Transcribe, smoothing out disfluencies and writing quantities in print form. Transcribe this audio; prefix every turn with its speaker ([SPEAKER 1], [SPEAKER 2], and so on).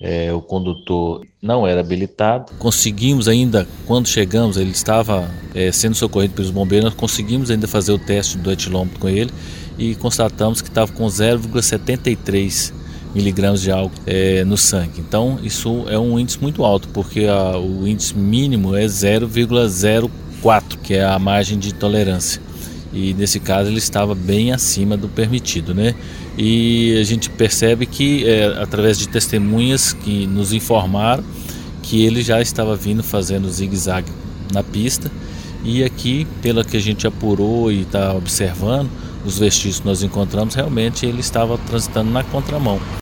[SPEAKER 1] O condutor não era habilitado. Conseguimos ainda, quando chegamos, ele estava sendo socorrido pelos bombeiros, nós conseguimos ainda fazer o teste do etilômetro com ele e constatamos que estava com 0,73 miligramas de álcool no sangue. Então isso é um índice muito alto, porque o índice mínimo é 0,04, que é a margem de tolerância. E nesse caso ele estava bem acima do permitido, né? E a gente percebe que através de testemunhas que nos informaram que ele já estava vindo fazendo zigue-zague na pista, e aqui, pela que a gente apurou e está observando os vestígios que nós encontramos, realmente ele estava transitando na contramão.